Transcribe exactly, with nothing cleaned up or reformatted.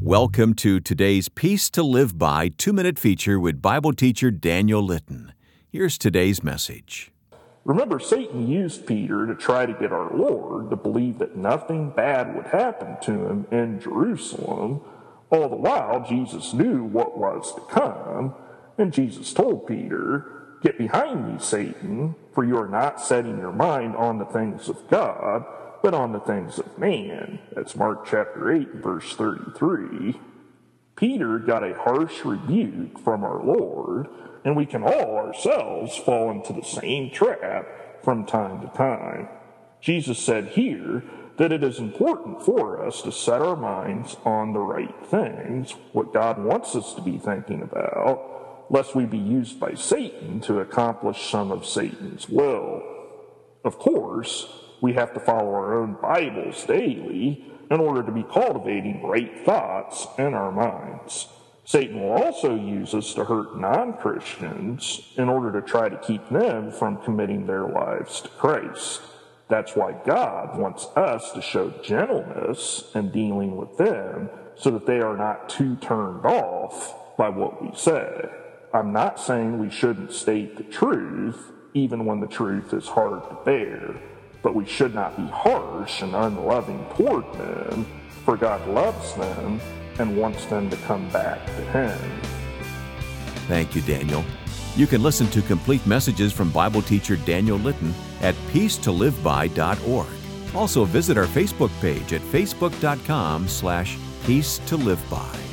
Welcome to today's Peace to Live By two-minute feature with Bible teacher Daniel Litton. Here's today's message. Remember, Satan used Peter to try to get our Lord to believe that nothing bad would happen to him in Jerusalem. All the while, Jesus knew what was to come, and Jesus told Peter, "Get behind me, Satan, for you are not setting your mind on the things of God, but on the things of man." That's Mark chapter eight, verse thirty-three. Peter got a harsh rebuke from our Lord, and we can all ourselves fall into the same trap from time to time. Jesus said here that it is important for us to set our minds on the right things, what God wants us to be thinking about, lest we be used by Satan to accomplish some of Satan's will. Of course, we have to follow our own Bibles daily in order to be cultivating right thoughts in our minds. Satan will also use us to hurt non-Christians in order to try to keep them from committing their lives to Christ. That's why God wants us to show gentleness in dealing with them so that they are not too turned off by what we say. I'm not saying we shouldn't state the truth, even when the truth is hard to bear. But we should not be harsh and unloving toward them, for God loves them and wants them to come back to Him. Thank you, Daniel. You can listen to complete messages from Bible teacher Daniel Litton at peace to live by dot org. Also visit our Facebook page at facebook dot com slash peace to live by.